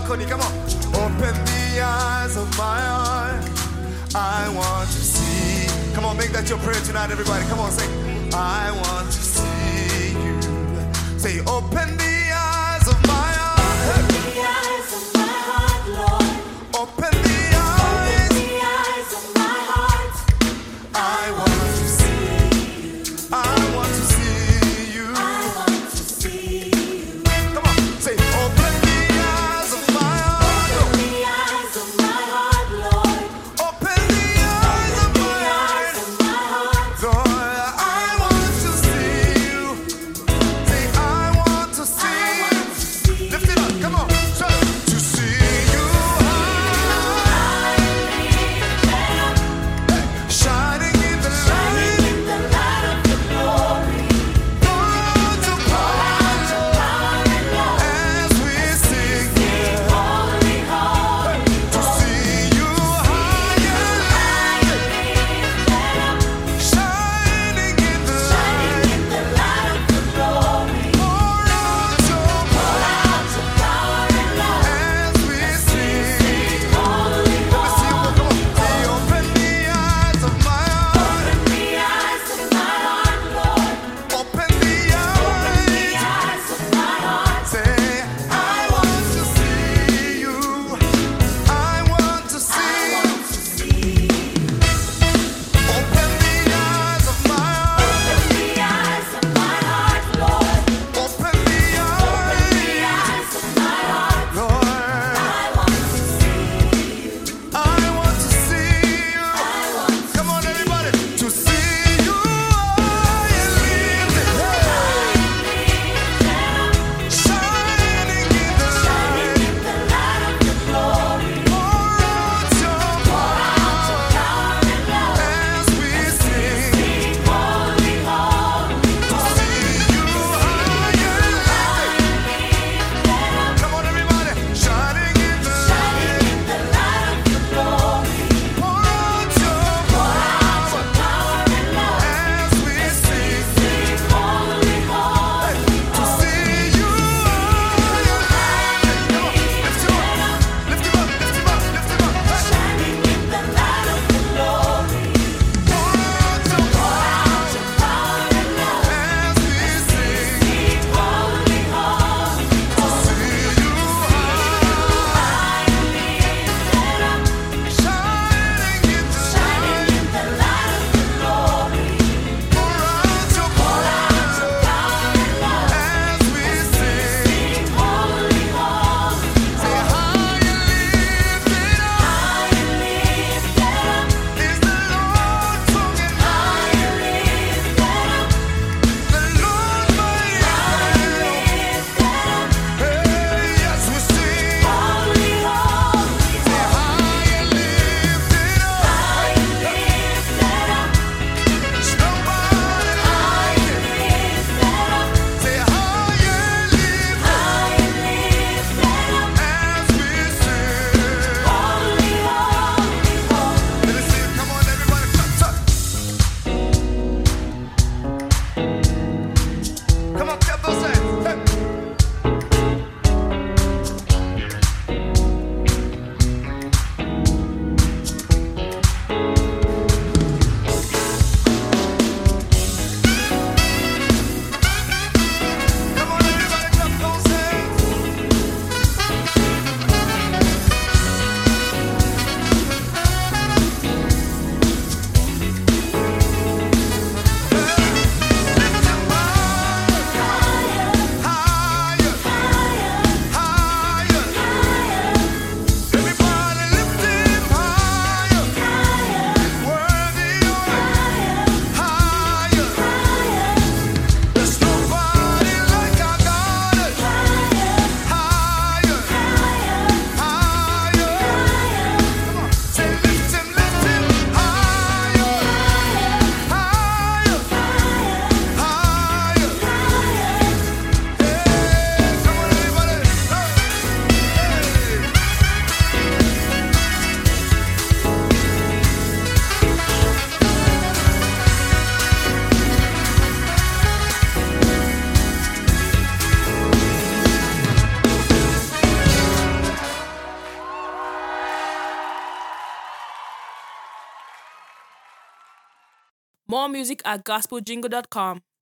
balcony, come on. Open the eyes of my heart. I want to see. Come on, make that your prayer tonight, everybody. Come on, say, I want to see you. Say, open the eyes of my heart. Open the eyes of my heart, Lord. Open the eyes. Open the eyes of my heart. I want to see you. I want to see you. I want to see you. Come on, say, open the eyes of my heart. Open the eyes of my heart, Lord. Open the eyes of Open my the eyes heart. of my heart. Lord, I want to see you. Say, I want to see More music at gospeljingle.com.